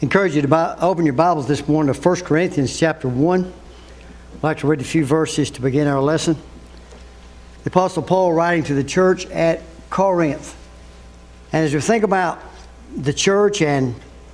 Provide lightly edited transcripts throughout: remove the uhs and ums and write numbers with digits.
Encourage you to open your Bibles this morning to 1 Corinthians chapter 1. I'd like to read a few verses to begin our lesson. The Apostle Paul writing to the church at Corinth. And as we think about the church and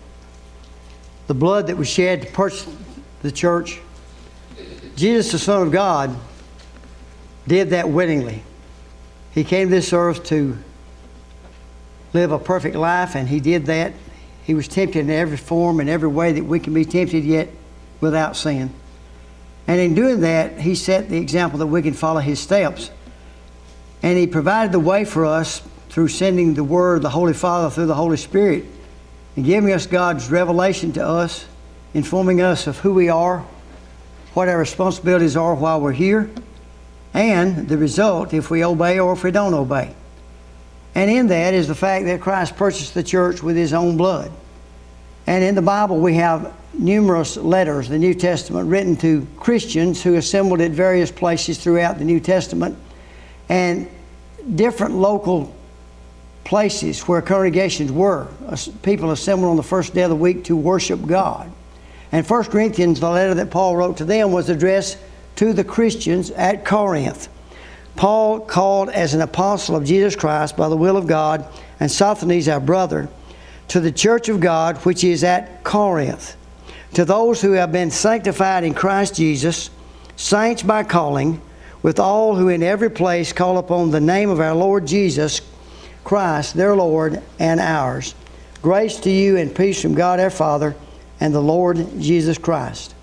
the blood that was shed to purchase the church, Jesus, the Son of God, did that willingly. He came to this earth to live a perfect life, and He did that. He was tempted in every form and every way that we can be tempted, yet without sin. And in doing that, He set the example that we can follow His steps. And He provided the way for us through sending the Word, the Holy Father, through the Holy Spirit, and giving us God's revelation to us, informing us of who we are, what our responsibilities are while we're here, and the result if we obey or if we don't obey. And in that is the fact that Christ purchased the church with His own blood. And in the Bible we have numerous letters, the New Testament, written to Christians who assembled at various places throughout the New Testament, and different local places where congregations were. People assembled on the first day of the week to worship God. And 1 Corinthians, the letter that Paul wrote to them, was addressed to the Christians at Corinth. Paul, called as an apostle of Jesus Christ by the will of God, and Sosthenes our brother, to the church of God which is at Corinth, to those who have been sanctified in Christ Jesus, saints by calling, with all who in every place call upon the name of our Lord Jesus Christ, their Lord and ours. Grace to you and peace from God our Father and the Lord Jesus Christ.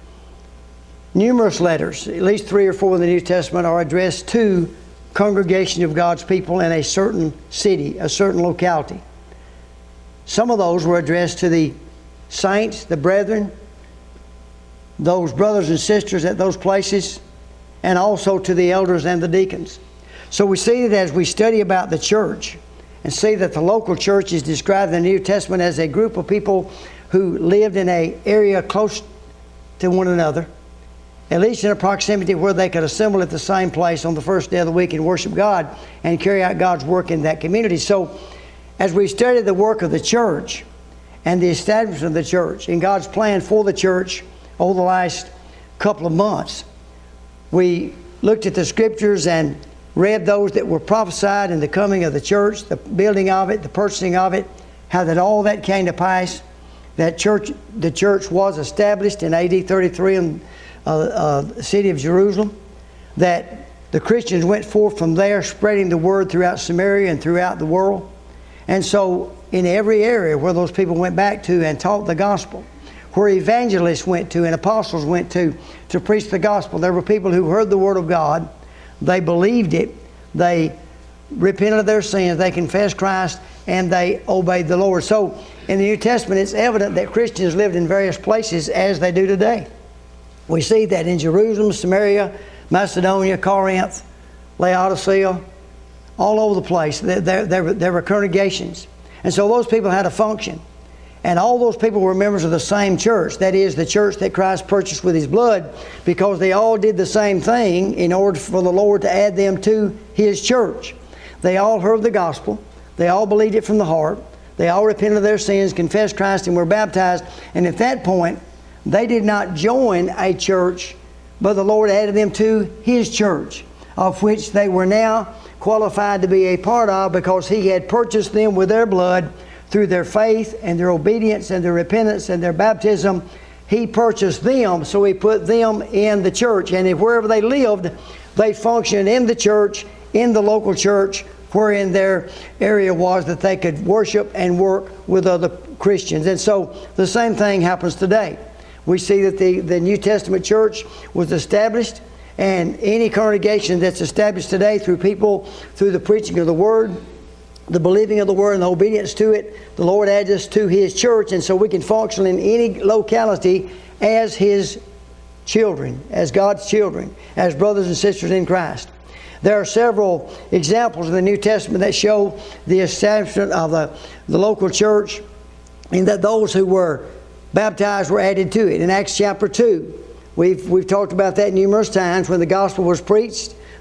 Numerous letters, at least 3 or 4 in the New Testament, are addressed to congregation of God's people in a certain city, a certain locality. Some of those were addressed to the saints, the brethren, those brothers and sisters at those places, and also to the elders and the deacons. So we see that as we study about the church and see that the local church is described in the New Testament as a group of people who lived in an area close to one another, at least in a proximity where they could assemble at the same place on the first day of the week and worship God and carry out God's work in that community. So as we study the work of the church and the establishment of the church and God's plan for the church over the last couple of months, we looked at the scriptures and read those that were prophesied in the coming of the church, the building of it, the purchasing of it, how that all that came to pass. That the church was established in AD 33 in the city of Jerusalem, that the Christians went forth from there spreading the word throughout Samaria and throughout the world. And so in every area where those people went back to and taught the gospel, where evangelists went to and apostles went to preach the gospel, there were people who heard the word of God, they believed it, they repented of their sins, they confessed Christ, and they obeyed the Lord. So in the New Testament it's evident that Christians lived in various places as they do today. We see that in Jerusalem, Samaria, Macedonia, Corinth, Laodicea, all over the place. There were congregations. And so those people had a function. And all those people were members of the same church. That is, the church that Christ purchased with His blood, because they all did the same thing in order for the Lord to add them to His church. They all heard the gospel. They all believed it from the heart. They all repented of their sins, confessed Christ, and were baptized. And at that point, they did not join a church, but the Lord added them to His church, of which they were now qualified to be a part of, because He had purchased them with their blood through their faith and their obedience and their repentance and their baptism. He purchased them, so He put them in the church. And if wherever they lived, they functioned in the church, in the local church, wherein their area was, that they could worship and work with other Christians. And so the same thing happens today. We see that the New Testament church was established, and any congregation that's established today through the preaching of the Word, the believing of the Word and the obedience to it, the Lord adds us to His church, and so we can function in any locality as His children, as God's children, as brothers and sisters in Christ. There are several examples in the New Testament that show the establishment of the local church, and that those who were baptized were added to it. In Acts chapter 2, we've talked about that numerous times. When the gospel was preached,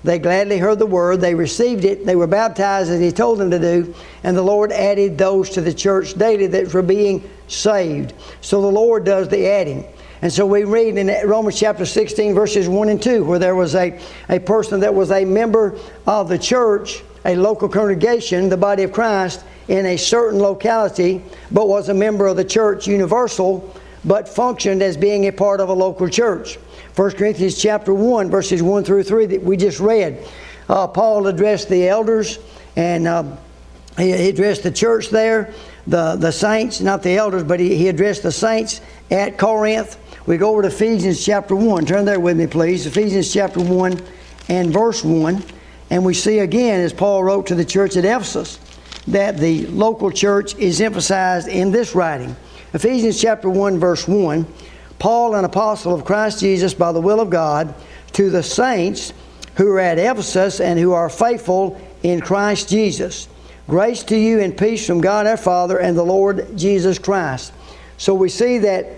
They gladly heard the word. They received it. They were baptized as He told them to do. And the Lord added those to the church daily that were being saved. So the Lord does the adding. And so we read in Romans chapter 16, verses 1 and 2, where there was a person that was a member of the church, a local congregation, the body of Christ, in a certain locality, but was a member of the church universal, but functioned as being a part of a local church. 1 Corinthians chapter 1, verses 1 through 3 that we just read. Paul addressed the elders, and he addressed the church there, the saints, not the elders, but he addressed the saints at Corinth. We go over to Ephesians chapter 1. Turn there with me, please. Ephesians chapter 1 and verse 1. And we see again, as Paul wrote to the church at Ephesus, that the local church is emphasized in this writing. Ephesians chapter 1, verse 1. Paul, an apostle of Christ Jesus by the will of God, to the saints who are at Ephesus and who are faithful in Christ Jesus. Grace to you and peace from God our Father and the Lord Jesus Christ. So we see that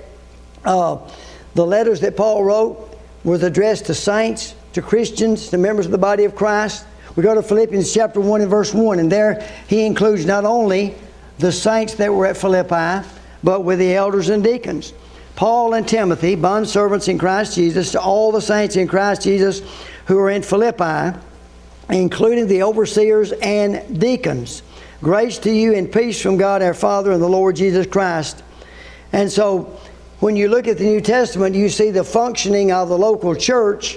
the letters that Paul wrote was addressed to saints, to Christians, to members of the body of Christ. We go to Philippians chapter 1 and verse 1, and there he includes not only the saints that were at Philippi, but with the elders and deacons. Paul and Timothy, bondservants in Christ Jesus, to all the saints in Christ Jesus who are in Philippi, including the overseers and deacons. Grace to you and peace from God our Father and the Lord Jesus Christ. And so, when you look at the New Testament, you see the functioning of the local church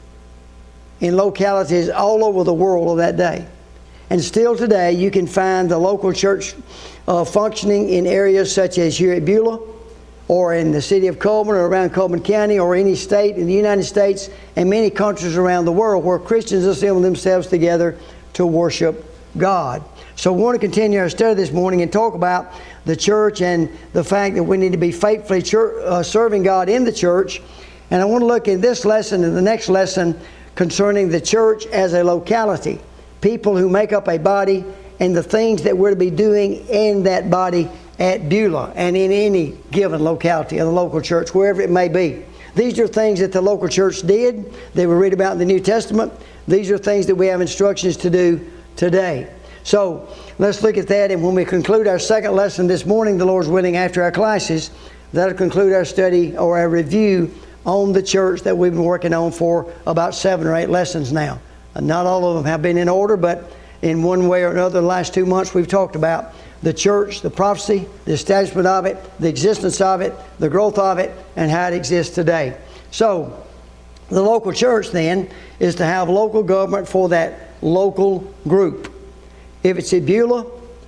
in localities all over the world of that day. And still today, you can find the local church functioning in areas such as here at Beulah, or in the city of Coleman, or around Coleman County, or any state in the United States, and many countries around the world where Christians assemble themselves together to worship God. So we want to continue our study this morning and talk about the church and the fact that we need to be faithfully serving God in the church. And I want to look in this lesson and the next lesson concerning the church as a locality. People who make up a body and the things that we're to be doing in that body at Beulah and in any given locality of the local church, wherever it may be. These are things that the local church did. They were read about in the New Testament. These are things that we have instructions to do today. So let's look at that, and when we conclude our second lesson this morning, the Lord's willing, after our classes, that'll conclude our study or our review on the church that we've been working on for about 7 or 8 lessons now. Not all of them have been in order, but in one way or another, the last 2 months we've talked about the church, the prophecy, the establishment of it, the existence of it, the growth of it, and how it exists today. So, the local church then is to have local government for that local group. If it's at Beulah,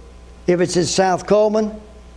if it's at South Coleman,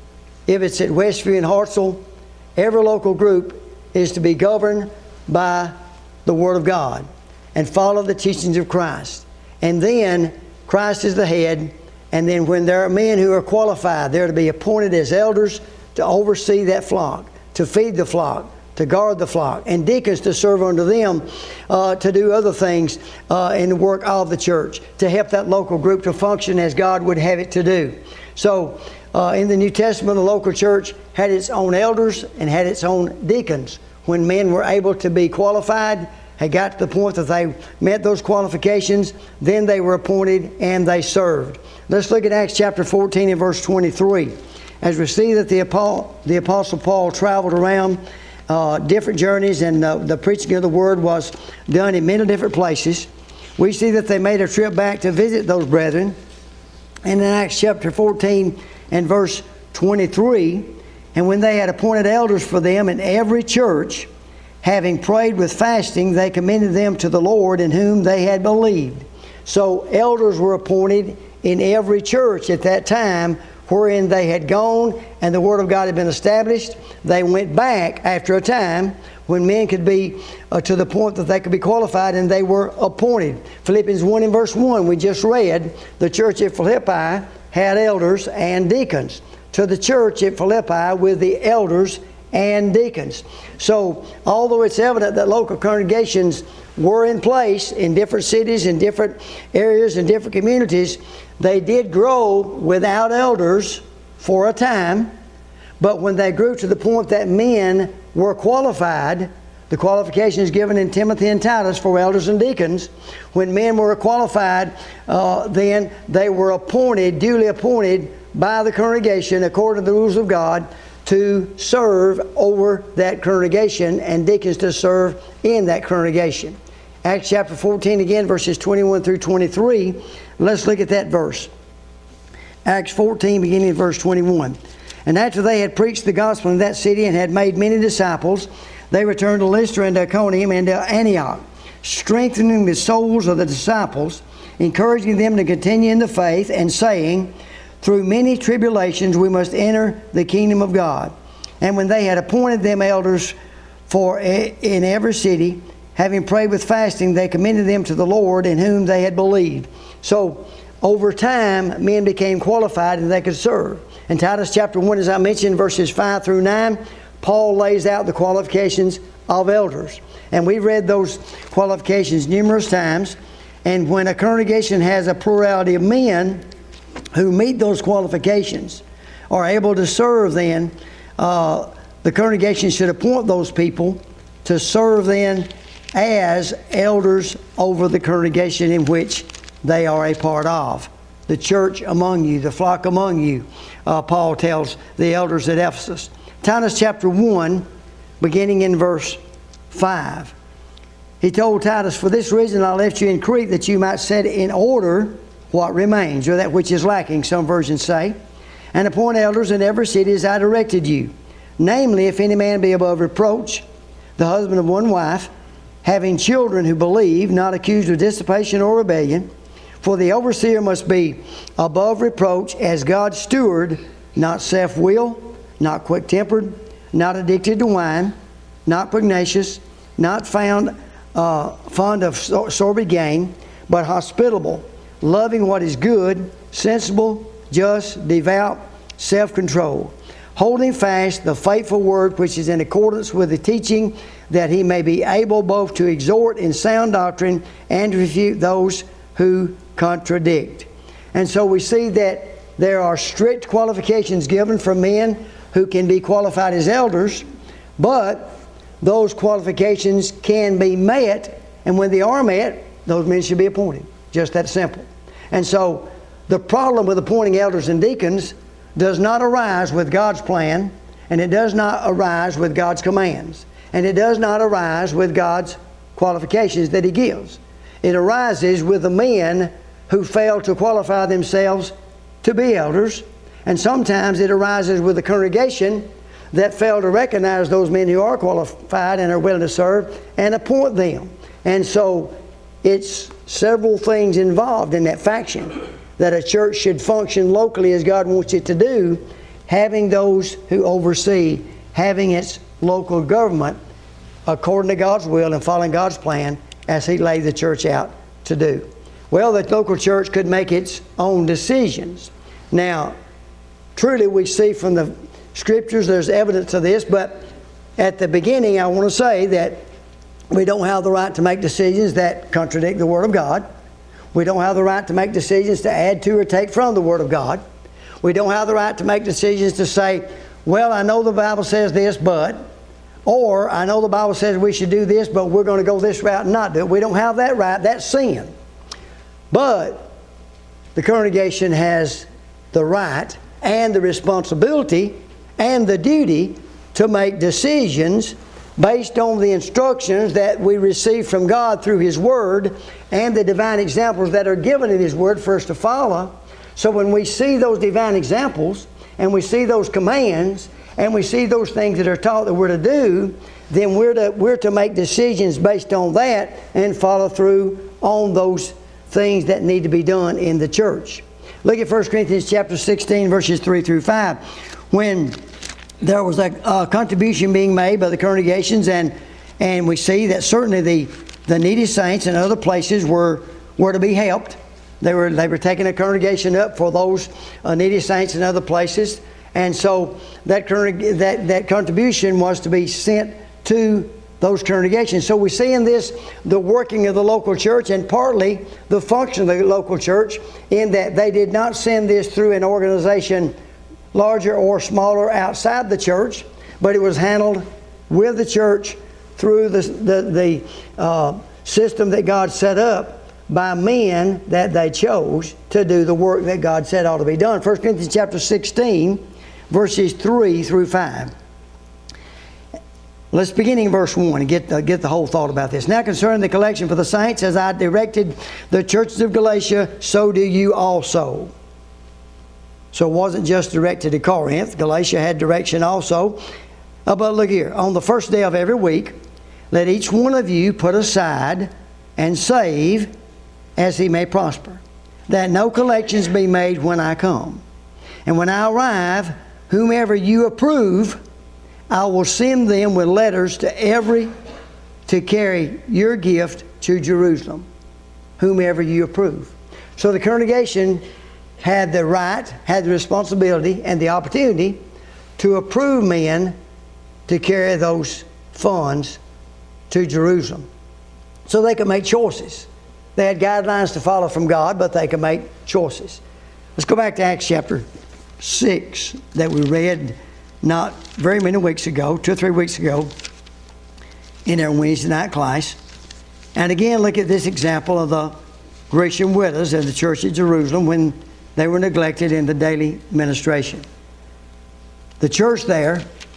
if it's at Westview and Hartselle, every local group is to be governed by the Word of God and follow the teachings of Christ. And then Christ is the head. And then when there are men who are qualified, they're to be appointed as elders to oversee that flock, to feed the flock, to guard the flock, and deacons to serve under them, to do other things in the work of the church, to help that local group to function as God would have it to do. So in the New Testament, the local church had its own elders and had its own deacons. When men were able to be qualified, had got to the point that they met those qualifications, then they were appointed and they served. Let's look at Acts chapter 14 and verse 23. As we see that the Apostle Paul traveled around different journeys, and the preaching of the Word was done in many different places, we see that they made a trip back to visit those brethren. And in Acts chapter 14 and verse 23, and when they had appointed elders for them in every church, having prayed with fasting, they commended them to the Lord in whom they had believed. So elders were appointed in every church at that time wherein they had gone and the Word of God had been established. They went back after a time when men could be to the point that they could be qualified, and they were appointed. Philippians 1 and verse 1, we just read, the church at Philippi had elders and deacons. To the church at Philippi with the elders and deacons. So, although it's evident that local congregations were in place in different cities, in different areas, in different communities, they did grow without elders for a time. But when they grew to the point that men were qualified the qualifications given in Timothy and Titus for elders and deacons. When men were qualified, then they were appointed, duly appointed by the congregation according to the rules of God to serve over that congregation, and deacons to serve in that congregation. Acts chapter 14 again, verses 21 through 23. Let's look at that verse. Acts 14 beginning at verse 21. And after they had preached the gospel in that city and had made many disciples, they returned to Lystra and Iconium and to Antioch, strengthening the souls of the disciples, encouraging them to continue in the faith, and saying, through many tribulations we must enter the kingdom of God. And when they had appointed them elders in every city, having prayed with fasting, they commended them to the Lord in whom they had believed. So, over time, men became qualified and they could serve. In Titus chapter 1, as I mentioned, verses 5 through 9, Paul lays out the qualifications of elders. And we've read those qualifications numerous times. And when a congregation has a plurality of men who meet those qualifications, are able to serve, then the congregation should appoint those people to serve then as elders over the congregation in which they are a part of. The church among you, the flock among you, Paul tells the elders at Ephesus. Titus chapter 1, beginning in verse 5. He told Titus, for this reason I left you in Crete, that you might set in order what remains, or that which is lacking, some versions say, and appoint elders in every city as I directed you. Namely, if any man be above reproach, the husband of one wife, having children who believe, not accused of dissipation or rebellion. For the overseer must be above reproach as God's steward, not self-willed, not quick-tempered, not addicted to wine, not pugnacious, not fond of sordid gain, but hospitable, loving what is good, sensible, just, devout, self-controlled, holding fast the faithful word which is in accordance with the teaching, that he may be able both to exhort in sound doctrine and to refute those who contradict. And so we see that there are strict qualifications given for men who can be qualified as elders, but those qualifications can be met, and when they are met, those men should be appointed. Just that simple. And so the problem with appointing elders and deacons does not arise with God's plan, and it does not arise with God's commands, and it does not arise with God's qualifications that He gives. It arises with the men who fail to qualify themselves to be elders, and sometimes it arises with the congregation that fail to recognize those men who are qualified and are willing to serve and appoint them. And so it's several things involved in that faction, that a church should function locally as God wants it to do, having those who oversee, having its local government according to God's will and following God's plan as He laid the church out to do. Well, the local church could make its own decisions. Now, truly we see from the Scriptures there's evidence of this, but at the beginning I want to say that we don't have the right to make decisions that contradict the Word of God. We don't have the right to make decisions to add to or take from the Word of God. We don't have the right to make decisions to say, well, I know the Bible says this, but, or I know the Bible says we should do this, but we're going to go this route and not do it. We don't have that right. That's sin. But the congregation has the right and the responsibility and the duty to make decisions based on the instructions that we receive from God through His Word and the divine examples that are given in His Word for us to follow. So when we see those divine examples and we see those commands and we see those things that are taught that we're to do, then we're to make decisions based on that and follow through on those things that need to be done in the church. Look at 1 Corinthians chapter 16, verses 3 through 5. When there was a contribution being made by the congregations, and we see that certainly the needy saints in other places were to be helped. They were taking a congregation up for those needy saints in other places, and so that contribution was to be sent to those congregations. So we see in this the working of the local church and partly the function of the local church, in that they did not send this through an organization larger or smaller outside the church, but it was handled with the church through the system that God set up by men that they chose to do the work that God said ought to be done. 1 Corinthians chapter 16, verses 3 through 5. Let's begin in verse 1 and get the whole thought about this. Now concerning the collection for the saints, as I directed the churches of Galatia, so do you also. So it wasn't just directed to Corinth. Galatia had direction also. But look here. On the first day of every week, let each one of you put aside and save as he may prosper, that no collections be made when I come. And when I arrive, whomever you approve, I will send them with letters to carry your gift to Jerusalem. Whomever you approve. So the congregation had the right, had the responsibility, and the opportunity to approve men to carry those funds to Jerusalem. So they could make choices. They had guidelines to follow from God, but they could make choices. Let's go back to Acts chapter 6 that we read not very many weeks ago, 2 or 3 weeks ago, in our Wednesday night class. And again, look at this example of the Grecian widows in the church at Jerusalem when they were neglected in the daily ministration. The church there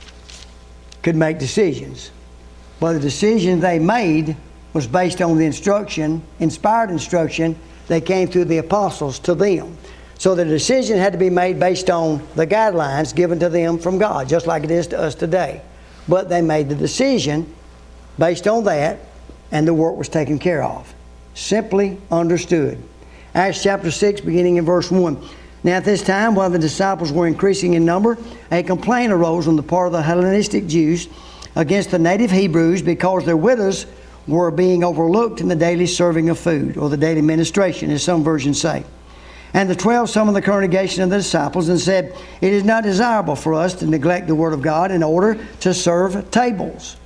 could make decisions, but the decision they made was based on the inspired instruction that came through the apostles to them. So the decision had to be made based on the guidelines given to them from God, just like it is to us today. But they made the decision based on that, and the work was taken care of. Simply understood. Acts chapter 6, beginning in verse 1. Now at this time, while the disciples were increasing in number, a complaint arose on the part of the Hellenistic Jews against the native Hebrews because their widows were being overlooked in the daily serving of food, or the daily ministration, as some versions say. And the 12 summoned the congregation of the disciples and said, it is not desirable for us to neglect the word of God in order to serve tables.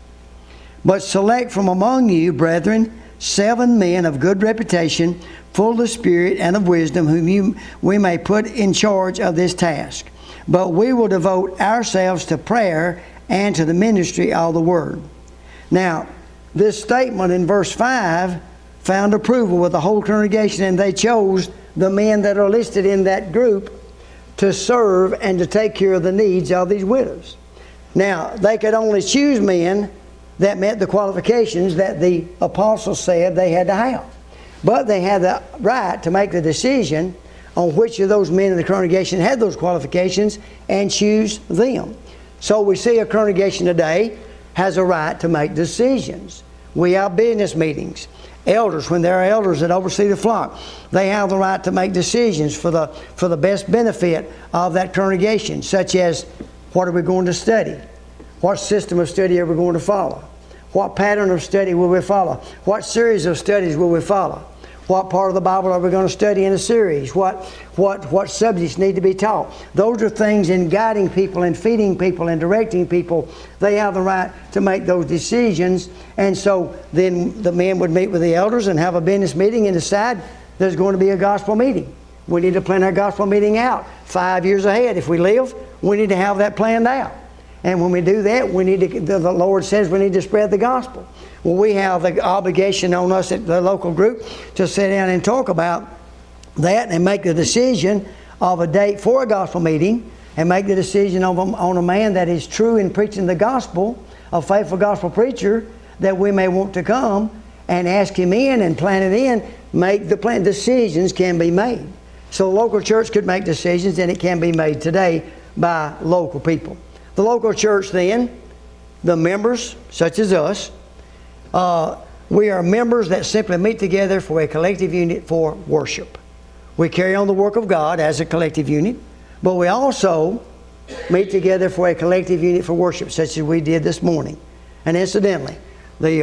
But select from among you, brethren, 7 men of good reputation, full of spirit and of wisdom, whom we may put in charge of this task. But we will devote ourselves to prayer and to the ministry of the word. Now, this statement in verse 5 found approval with the whole congregation, and they chose the men that are listed in that group to serve and to take care of the needs of these widows. Now, they could only choose men that met the qualifications that the apostles said they had to have. But they had the right to make the decision on which of those men in the congregation had those qualifications and choose them. So we see a congregation today has a right to make decisions. We have business meetings. Elders, when there are elders that oversee the flock, they have the right to make decisions for the best benefit of that congregation, such as what are we going to study? What system of study are we going to follow? What pattern of study will we follow? What series of studies will we follow? What part of the Bible are we going to study in a series? What subjects need to be taught? Those are things in guiding people and feeding people and directing people. They have the right to make those decisions. And so then the men would meet with the elders and have a business meeting and decide there's going to be a gospel meeting. We need to plan our gospel meeting out 5 years ahead. If we live, we need to have that planned out. And when we do that, the Lord says we need to spread the gospel. Well, we have the obligation on us at the local group to sit down and talk about that and make the decision of a date for a gospel meeting and make the decision on a man that is true in preaching the gospel, a faithful gospel preacher that we may want to come and ask him in and plan it in. Make the plan. Decisions can be made. So the local church could make decisions, and it can be made today by local people. The local church then, the members such as us, we are members that simply meet together for a collective unit for worship. We carry on the work of God as a collective unit, but we also meet together for a collective unit for worship, such as we did this morning. And incidentally, we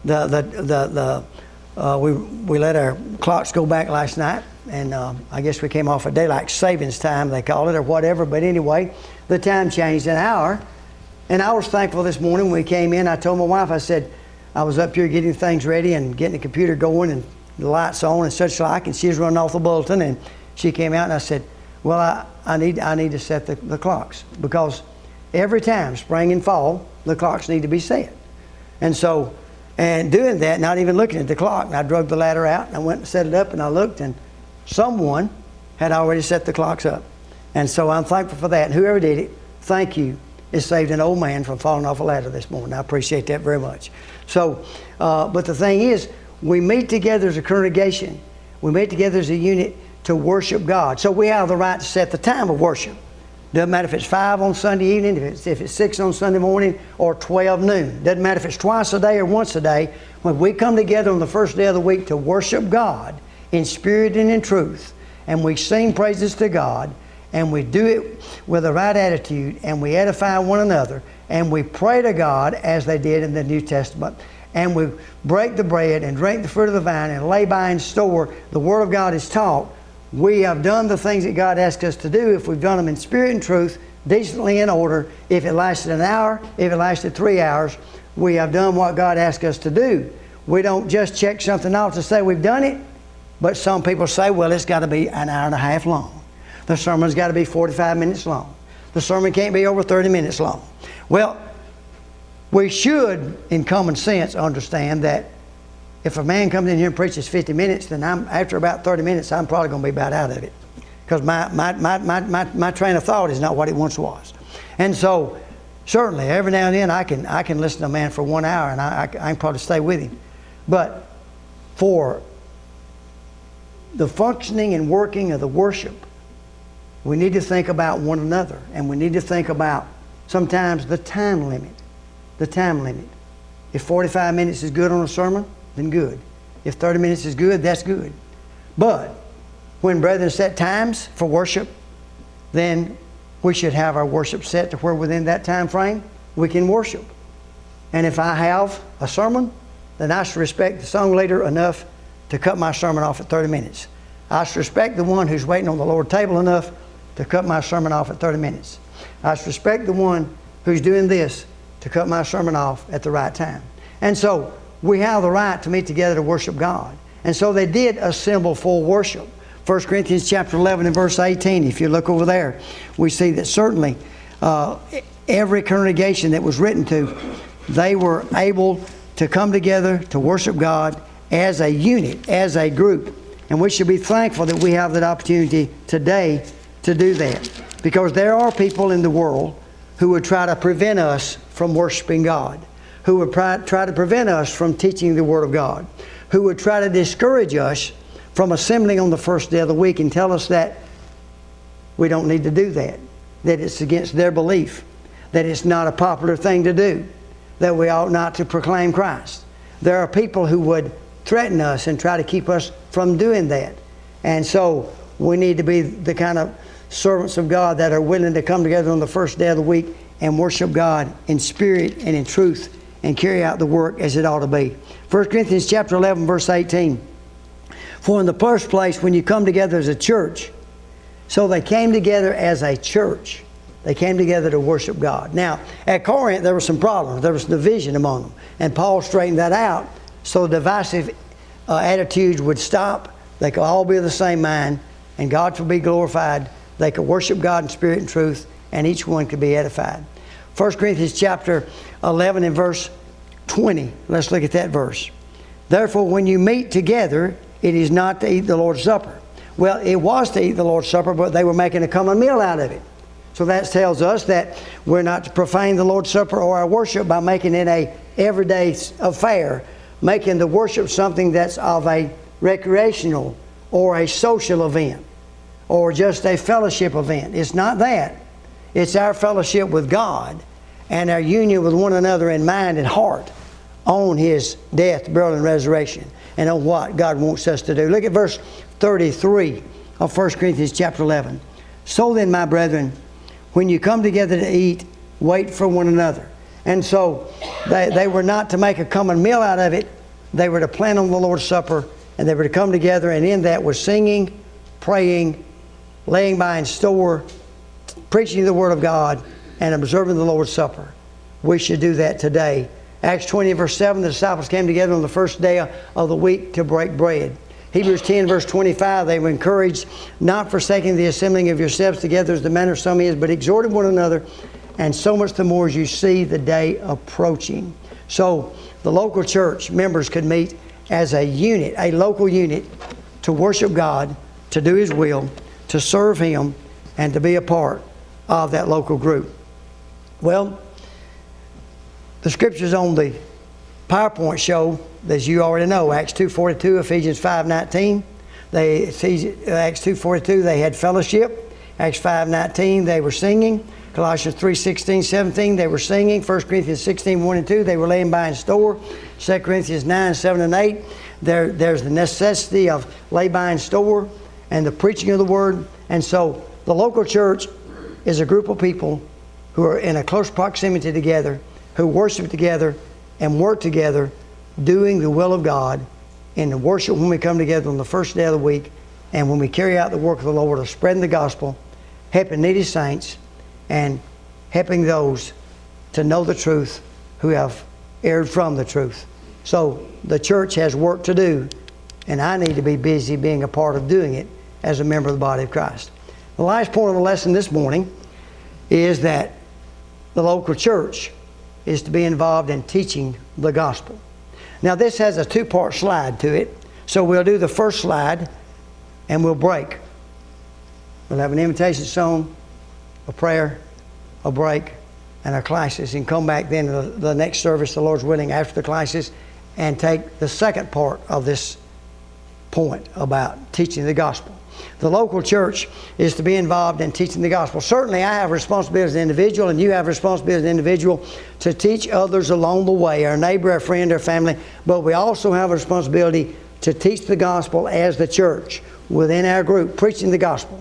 let our clocks go back last night, and I guess we came off a daylight savings time, they call it, or whatever. But anyway, the time changed an hour, and I was thankful this morning when we came in. I told my wife, I said, I was up here getting things ready and getting the computer going and the lights on and such like, and she was running off the bulletin, and she came out and I said, well, I need to set the clocks, because every time, spring and fall, the clocks need to be set. And so, and doing that, not even looking at the clock. And I drug the ladder out and I went and set it up and I looked and someone had already set the clocks up. And so I'm thankful for that. And whoever did it, thank you. It saved an old man from falling off a ladder this morning. I appreciate that very much. So, but the thing is, we meet together as a congregation. We meet together as a unit to worship God. So we have the right to set the time of worship. Doesn't matter if it's 5 on Sunday evening, if it's 6 on Sunday morning, or 12 noon. Doesn't matter if it's twice a day or once a day. When we come together on the first day of the week to worship God in spirit and in truth, and we sing praises to God, and we do it with the right attitude, and we edify one another, and we pray to God as they did in the New Testament, and we break the bread and drink the fruit of the vine and lay by and store the Word of God is taught, we have done the things that God asked us to do if we've done them in spirit and truth, decently in order. If it lasted an hour, if it lasted 3 hours, we have done what God asked us to do. We don't just check something off to say we've done it, but some people say, well, it's got to be an hour and a half long. The sermon's got to be 45 minutes long. The sermon can't be over 30 minutes long. Well, we should, in common sense, understand that if a man comes in here and preaches 50 minutes, then after about 30 minutes, I'm probably going to be about out of it. Because my train of thought is not what it once was. And so, certainly, every now and then I can listen to a man for 1 hour and I can probably stay with him. But for the functioning and working of the worship, we need to think about one another. And we need to think about sometimes the time limit. The time limit. If 45 minutes is good on a sermon, then good. If 30 minutes is good, that's good. But when brethren set times for worship, then we should have our worship set to where within that time frame we can worship. And if I have a sermon, then I should respect the song leader enough to cut my sermon off at 30 minutes. I should respect the one who's waiting on the Lord's table enough to cut my sermon off at 30 minutes. I should respect the one who's doing this to cut my sermon off at the right time. And so we have the right to meet together to worship God. And so they did assemble for worship. 1 Corinthians chapter 11 and verse 18, if you look over there, we see that certainly every congregation that was written to, they were able to come together to worship God as a unit, as a group. And we should be thankful that we have that opportunity today to do that. Because there are people in the world who would try to prevent us from worshiping God, who would try to prevent us from teaching the Word of God, who would try to discourage us from assembling on the first day of the week and tell us that we don't need to do that it's against their belief, that it's not a popular thing to do, that we ought not to proclaim Christ. There are people who would threaten us and try to keep us from doing that. And so we need to be the kind of servants of God that are willing to come together on the first day of the week and worship God in spirit and in truth and carry out the work as it ought to be. 1 Corinthians chapter 11 verse 18. For in the first place, when you come together as a church, so they came together as a church. They came together to worship God. Now, at Corinth, there were some problems. There was division among them. And Paul straightened that out so divisive attitudes would stop. They could all be of the same mind, and God would be glorified. They could worship God in spirit and truth, and each one could be edified. 1 Corinthians chapter 11 and verse 20. Let's look at that verse. Therefore, when you meet together, it is not to eat the Lord's Supper. Well, it was to eat the Lord's Supper, but they were making a common meal out of it. So that tells us that we're not to profane the Lord's Supper or our worship by making it a everyday affair, making the worship something that's of a recreational or a social event or just a fellowship event. It's not that. It's our fellowship with God and our union with one another in mind and heart on His death, burial, and resurrection, and on what God wants us to do. Look at verse 33 of 1 Corinthians chapter 11. So then, my brethren, when you come together to eat, wait for one another. And so they were not to make a common meal out of it. They were to plan on the Lord's Supper, and they were to come together, and in that was singing, praying, laying by in store, preaching the Word of God, and observing the Lord's Supper. We should do that today. Acts 20 verse 7, the disciples came together on the first day of the week to break bread. Hebrews 10 verse 25, they were encouraged, not forsaking the assembling of yourselves together as the manner of some is, but exhorting one another, and so much the more as you see the day approaching. So the local church members could meet as a unit, a local unit, to worship God, to do His will, to serve Him, and to be a part of that local group. Well, the scriptures on the PowerPoint show, as you already know, Acts 2:42, Ephesians 5:19. Acts 2:42, they had fellowship. Acts 5:19, they were singing. Colossians 3:16, 17, they were singing. 1 Corinthians 16, 1 and 2, they were laying by in store. 2 Corinthians 9, 7 and 8, there's the necessity of lay by in store and the preaching of the Word. And so the local church is a group of people who are in a close proximity together, who worship together and work together, doing the will of God in the worship when we come together on the first day of the week, and when we carry out the work of the Lord of spreading the gospel, helping needy saints, and helping those to know the truth who have erred from the truth. So the church has work to do, and I need to be busy being a part of doing it as a member of the body of Christ. The last point of the lesson this morning is that the local church is to be involved in teaching the gospel. Now this has a two-part slide to it, so we'll do the first slide and we'll break. We'll have an invitation song, a prayer, a break, and our classes, and come back then to the next service, the Lord's willing, after the classes, and take the second part of this point about teaching the gospel. The local church is to be involved in teaching the gospel. Certainly I have responsibility as an individual, and you have responsibility as an individual to teach others along the way, our neighbor, our friend, our family, but we also have a responsibility to teach the gospel as the church within our group, preaching the gospel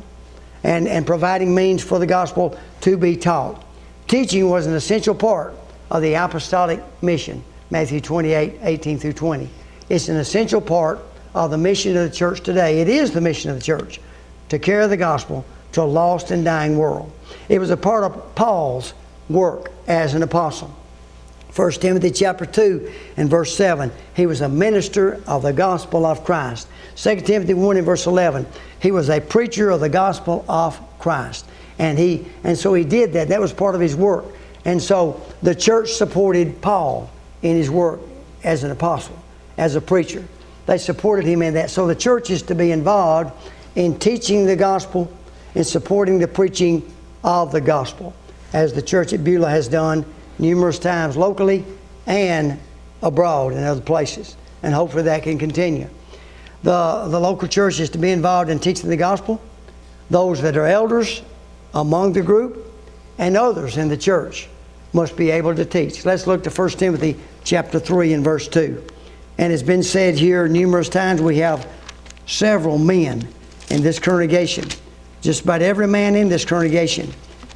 and providing means for the gospel to be taught. Teaching was an essential part of the apostolic mission, Matthew 28, 18 through 20. It's an essential part of the mission of the church today. It is the mission of the church to carry the gospel to a lost and dying world. It was a part of Paul's work as an apostle. 1 Timothy chapter 2 and verse 7, he was a minister of the gospel of Christ. 2 Timothy 1 and verse 11, he was a preacher of the gospel of Christ. And so he did that. That was part of his work. And so the church supported Paul in his work as an apostle, as a preacher. They supported him in that. So the church is to be involved in teaching the gospel and supporting the preaching of the gospel, as the church at Beulah has done numerous times locally and abroad in other places. And hopefully that can continue. The local church is to be involved in teaching the gospel. Those that are elders among the group and others in the church must be able to teach. Let's look to 1 Timothy chapter 3 and verse 2. And it's been said here numerous times, we have several men in this congregation. Just about every man in this congregation,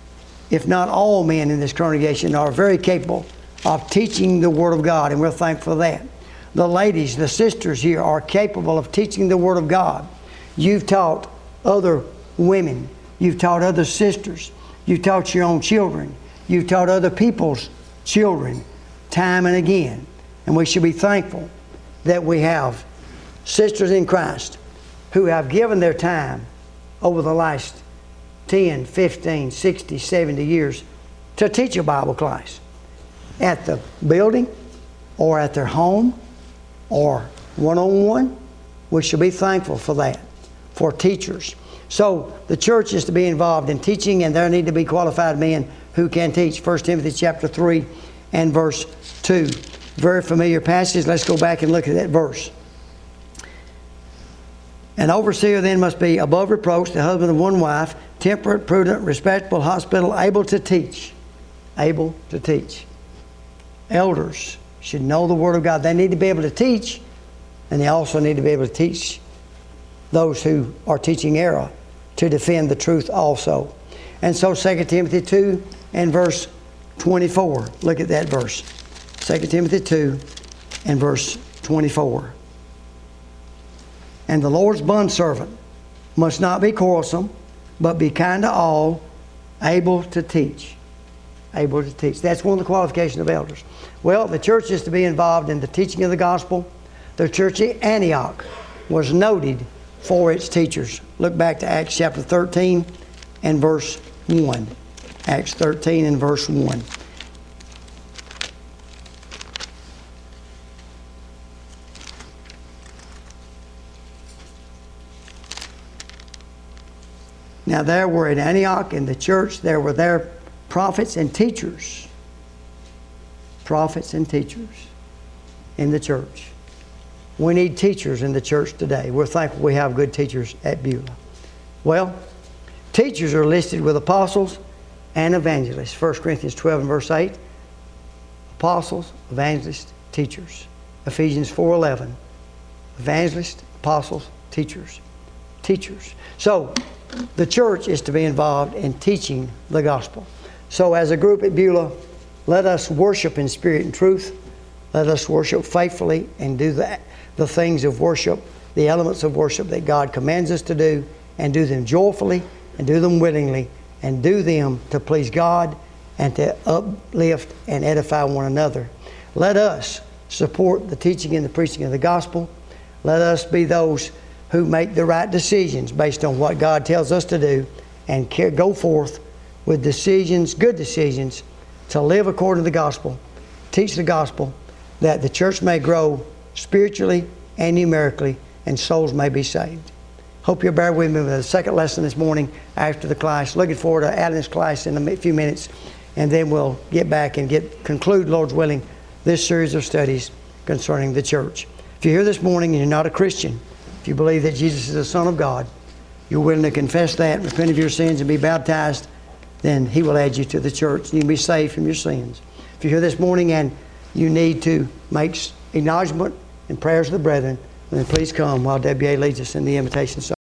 if not all men in this congregation, are very capable of teaching the Word of God, and we're thankful for that. The ladies, the sisters here, are capable of teaching the Word of God. You've taught other women. You've taught other sisters. You've taught your own children. You've taught other people's children time and again. And we should be thankful that we have sisters in Christ who have given their time over the last 10, 15, 60, 70 years to teach a Bible class at the building or at their home or one-on-one. We should be thankful for that, for teachers. So the church is to be involved in teaching, and there need to be qualified men who can teach. 1 Timothy chapter 3 and verse 2. Very familiar passage. Let's go back and look at that verse. An overseer then must be above reproach, the husband of one wife, temperate, prudent, respectable, hospitable, able to teach. Able to teach. Elders should know the Word of God. They need to be able to teach, and they also need to be able to teach those who are teaching error to defend the truth also. And so 2 Timothy 2 and verse 24. Look at that verse. 2 Timothy 2 and verse 24. And the Lord's bondservant must not be quarrelsome, but be kind to all, able to teach. Able to teach. That's one of the qualifications of elders. Well, the church is to be involved in the teaching of the gospel. The church at Antioch was noted for its teachers. Look back to Acts chapter 13 and verse 1. Acts 13 and verse 1. Now there were in Antioch, in the church, there were their prophets and teachers. Prophets and teachers in the church. We need teachers in the church today. We're thankful we have good teachers at Beulah. Well, teachers are listed with apostles and evangelists. 1 Corinthians 12 and verse 8. Apostles, evangelists, teachers. Ephesians 4:11. Evangelists, apostles, teachers. Teachers. So, the church is to be involved in teaching the gospel. So as a group at Beulah, let us worship in spirit and truth. Let us worship faithfully and do the things of worship, the elements of worship that God commands us to do, and do them joyfully and do them willingly and do them to please God and to uplift and edify one another. Let us support the teaching and the preaching of the gospel. Let us be those who make the right decisions based on what God tells us to do and go forth with decisions, good decisions, to live according to the gospel, teach the gospel, that the church may grow spiritually and numerically and souls may be saved. Hope you'll bear with me with the second lesson this morning after the class. Looking forward to adding this class in a few minutes, and then we'll get back and conclude, Lord's willing, this series of studies concerning the church. If you're here this morning and you're not a Christian, if you believe that Jesus is the Son of God, you're willing to confess that, repent of your sins, and be baptized, then He will add you to the church. You can be saved from your sins. If you're here this morning and you need to make acknowledgement and prayers of the brethren, then please come while WA leads us in the invitation song.